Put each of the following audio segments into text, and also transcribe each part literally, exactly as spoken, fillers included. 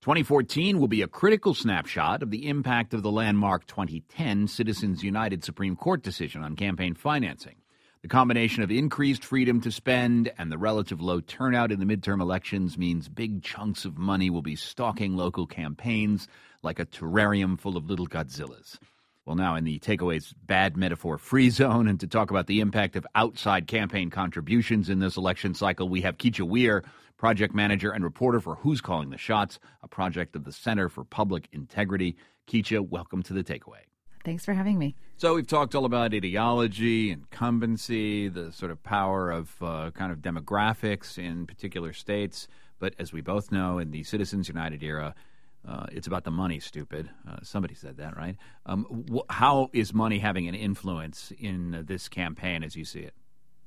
twenty fourteen will be a critical snapshot of the impact of the landmark twenty ten Citizens United Supreme Court decision on campaign financing. The combination of increased freedom to spend and the relative low turnout in the midterm elections means big chunks of money will be stalking local campaigns like a terrarium full of little Godzillas. Well, now in the Takeaways Bad Metaphor Free Zone, and to talk about the impact of outside campaign contributions in this election cycle, we have Keisha Weir, project manager and reporter for Who's Calling the Shots, a project of the Center for Public Integrity. Keisha, welcome to the Takeaway. Thanks for having me. So we've talked all about ideology, incumbency, the sort of power of uh, kind of demographics in particular states. But as we both know, in the Citizens United era, uh, it's about the money, stupid. Uh, somebody said that, right? Um, wh- how is money having an influence in uh, this campaign as you see it?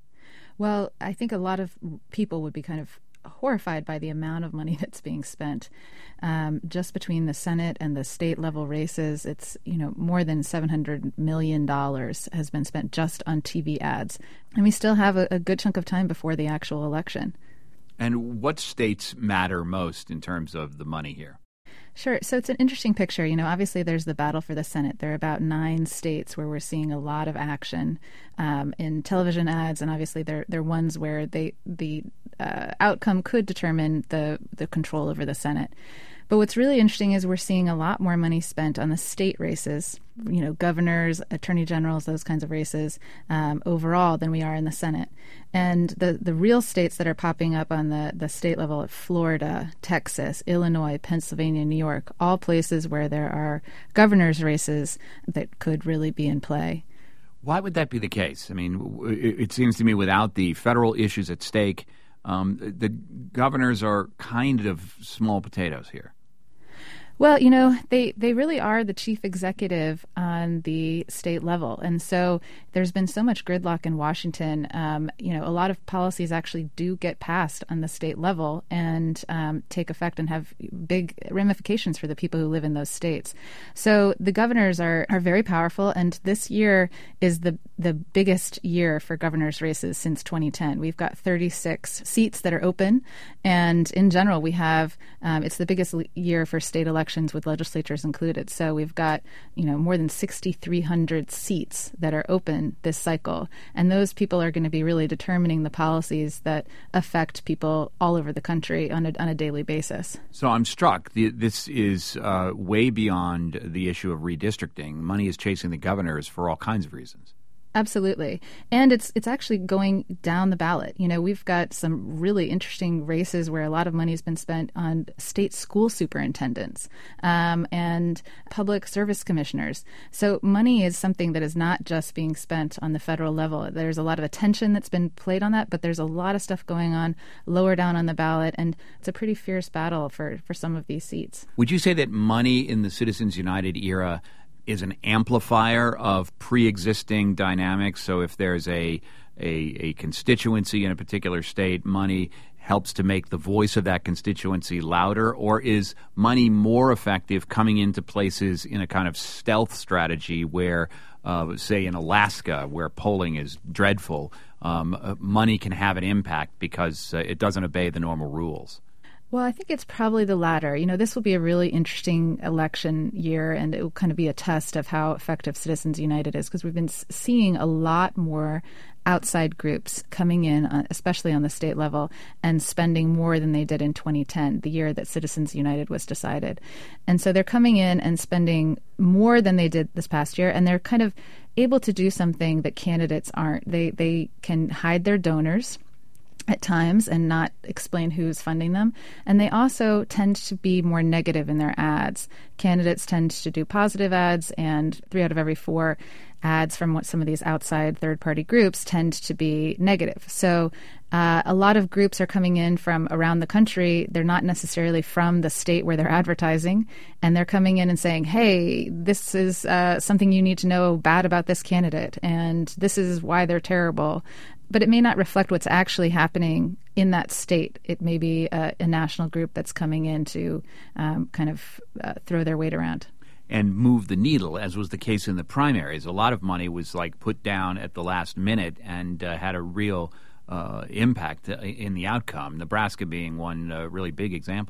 Well, I think a lot of people would be kind of horrified by the amount of money that's being spent. Um, just between the Senate and the state level races, it's, you know, more than seven hundred million dollars has been spent just on T V ads. And we still have a, a good chunk of time before the actual election. And what states matter most in terms of the money here? Sure. So it's an interesting picture. You know, obviously there's the battle for the Senate. There are about nine states where we're seeing a lot of action um, in television ads, and obviously they're they're ones where they the uh, outcome could determine the the control over the Senate. But what's really interesting is we're seeing a lot more money spent on the state races, you know, governors, attorney generals, those kinds of races um, overall than we are in the Senate. And the, the real states that are popping up on the, the state level are Florida, Texas, Illinois, Pennsylvania, New York, all places where there are governors' races that could really be in play. Why would that be the case? I mean, it seems to me without the federal issues at stake, um, the governors are kind of small potatoes here. Well, you know, they, they really are the chief executive on the state level. And so there's been so much gridlock in Washington. Um, you know, a lot of policies actually do get passed on the state level and um, take effect and have big ramifications for the people who live in those states. So the governors are, are very powerful. And this year is the, the biggest year for governors' races since twenty ten. We've got thirty-six seats that are open. And in general, we have um, it's the biggest year for state elections with legislatures included. So we've got, you know, more than six thousand three hundred seats that are open this cycle. And those people are going to be really determining the policies that affect people all over the country on a, on a daily basis. So I'm struck. The, this is uh, way beyond the issue of redistricting. Money is chasing the governors for all kinds of reasons. Absolutely. And it's it's actually going down the ballot. You know, we've got some really interesting races where a lot of money has been spent on state school superintendents um, and public service commissioners. So money is something that is not just being spent on the federal level. There's a lot of attention that's been played on that, but there's a lot of stuff going on lower down on the ballot, and it's a pretty fierce battle for, for some of these seats. Would you say that money in the Citizens United era is an amplifier of pre-existing dynamics? So if there's a, a a constituency in a particular state, money helps to make the voice of that constituency louder? Or is money more effective coming into places in a kind of stealth strategy where, uh, say in Alaska, where polling is dreadful, um, uh, money can have an impact because uh, it doesn't obey the normal rules? Well, I think it's probably the latter. You know, this will be a really interesting election year, and it will kind of be a test of how effective Citizens United is, because we've been seeing a lot more outside groups coming in, uh, especially on the state level, and spending more than they did in twenty ten, the year that Citizens United was decided. And so they're coming in and spending more than they did this past year, and they're kind of able to do something that candidates aren't. They they can hide their donors at times and not explain who's funding them. And they also tend to be more negative in their ads. Candidates tend to do positive ads, and three out of every four ads from what some of these outside third-party groups tend to be negative. So uh, a lot of groups are coming in from around the country. They're not necessarily from the state where they're advertising, and they're coming in and saying, hey, this is uh, something you need to know bad about this candidate, and this is why they're terrible. But it may not reflect what's actually happening in that state. It may be a, a national group that's coming in to um, kind of uh, throw their weight around. And move the needle, as was the case in the primaries. A lot of money was like put down at the last minute and uh, had a real uh, impact in the outcome, Nebraska being one uh, really big example.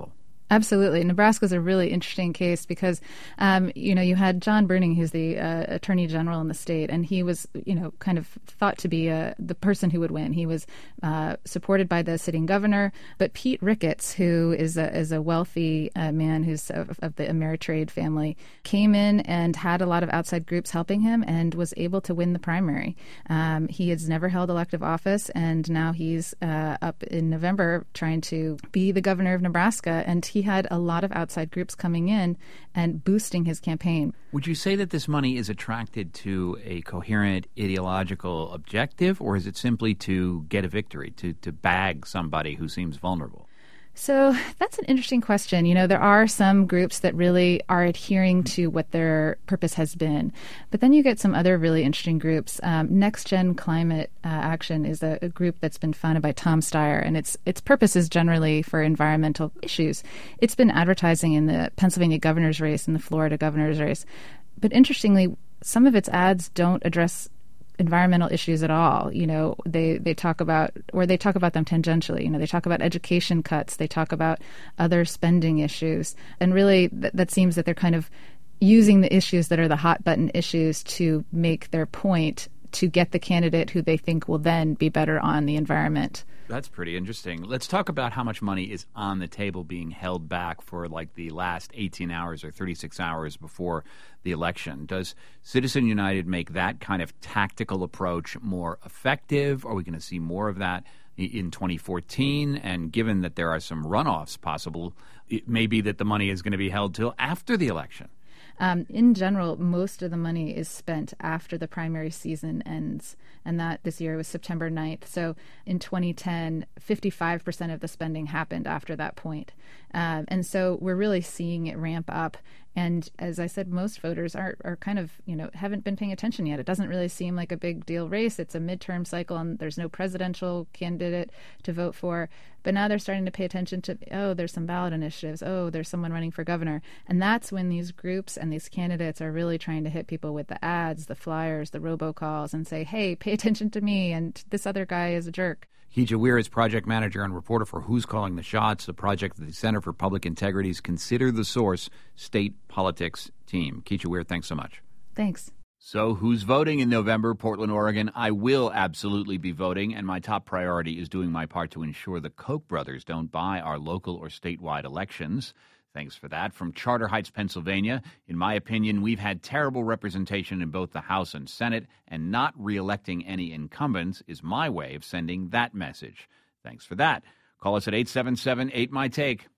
Absolutely. Nebraska is a really interesting case because, um, you know, you had John Berning, who's the uh, attorney general in the state, and he was, you know, kind of thought to be uh, the person who would win. He was uh, supported by the sitting governor, but Pete Ricketts, who is a, is a wealthy uh, man who's of, of the Ameritrade family, came in and had a lot of outside groups helping him and was able to win the primary. Um, he has never held elective office, and now he's uh, up in November trying to be the governor of Nebraska, and he He had a lot of outside groups coming in and boosting his campaign. Would you say that this money is attracted to a coherent ideological objective, or is it simply to get a victory, to, to bag somebody who seems vulnerable? So that's an interesting question. You know, there are some groups that really are adhering to what their purpose has been. But then you get some other really interesting groups. Um, Next Gen Climate uh, Action is a, a group that's been founded by Tom Steyer, and its its purpose is generally for environmental issues. It's been advertising in the Pennsylvania governor's race and the Florida governor's race. But interestingly, some of its ads don't address environmental issues at all. You know, they, they talk about, or they talk about them tangentially. You know, they talk about education cuts. They talk about other spending issues. And really, th- that seems that they're kind of using the issues that are the hot button issues to make their point to get the candidate who they think will then be better on the environment. That's pretty interesting. Let's talk about how much money is on the table being held back for like the last eighteen hours or thirty-six hours before the election. Does Citizen United make that kind of tactical approach more effective? Are we going to see more of that in twenty fourteen? And given that there are some runoffs possible, it may be that the money is going to be held till after the election. Um, in general, most of the money is spent after the primary season ends, and that this year was September ninth. So in twenty ten, fifty-five percent of the spending happened after that point. Um, and so we're really seeing it ramp up. And as I said, most voters are, are kind of, you know, haven't been paying attention yet. It doesn't really seem like a big deal race. It's a midterm cycle and there's no presidential candidate to vote for. But now they're starting to pay attention to, oh, there's some ballot initiatives. Oh, there's someone running for governor. And that's when these groups and these candidates are really trying to hit people with the ads, the flyers, the robocalls, and say, hey, pay attention to me. And this other guy is a jerk. Keisha Weir is project manager and reporter for Who's Calling the Shots, the project of the Center for Public Integrity's Consider the Source state politics team. Keisha Weir, thanks so much. Thanks. So who's voting in November, Portland, Oregon? I will absolutely be voting, and my top priority is doing my part to ensure the Koch brothers don't buy our local or statewide elections. Thanks for that. From Charter Heights, Pennsylvania, in my opinion, we've had terrible representation in both the House and Senate, and not re-electing any incumbents is my way of sending that message. Thanks for that. Call us at eight seven seven, eight M Y T A K E.